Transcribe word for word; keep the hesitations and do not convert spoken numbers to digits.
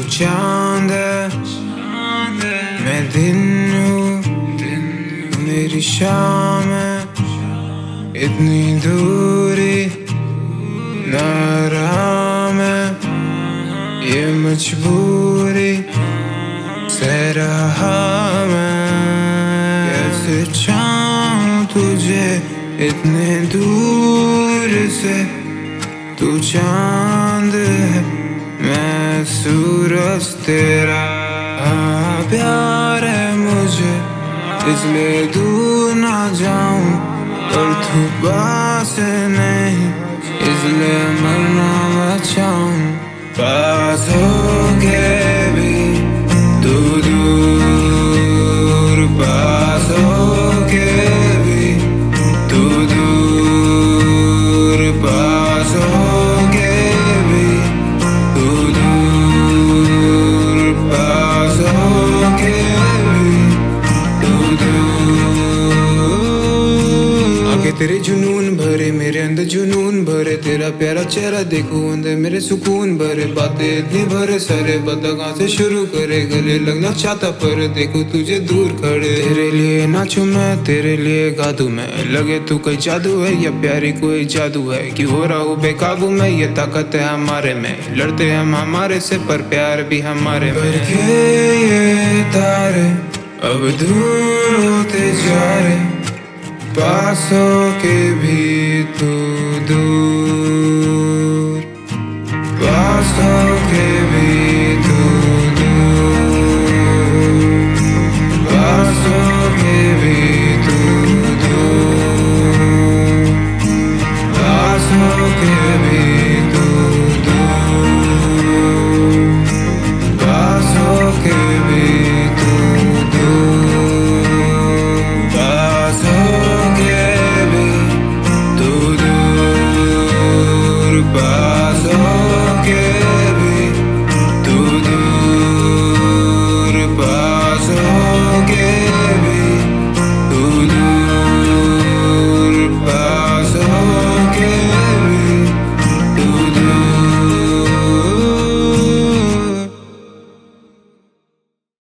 चांद है, मैं दिन हूँ, तू मेरी शाम है। इतनी दूरी न आराम है, ये मजबूरी सह रहा मैं। कैसे चाहूं तुझे इतने दूर से, तू चांद है मैं सूरज तेरा। हाँ प्यार है मुझे इसलिए दूर ना जाऊं, पर तू पास नहीं इसलिए मरना बचाऊं। पास होके भी तू दूर, पास होके भी तू दूर, पास होके भी तू दूर, पास होके भी तू दूर। आगे तेरे जुनून भरे, मेरे अंदर जुनून भरे, तेरा प्यारा चेहरा देखूं अंदर मेरे सुकून भरे। बातें इतनी भरे सारे बता कहाँ से शुरू करे, गले लगना चाहता पर देखूं तुझे दूर खड़े। तेरे लिए नाचूं मैं, तेरे लिए गा दूं मैं, लगे तू कोई जादू है या प्यारी कोई जादू है। कि हो रहा हूँ बेकाबू में, ये ताकत है हमारे में, लड़ते हम हमारे से पर प्यार भी हमारे में। ये तारे अब दूर होते जा रहे, पास होके भी तू दूर, पास होके भी तू दूर, पास होके भी तू दूर, पास होके भी तू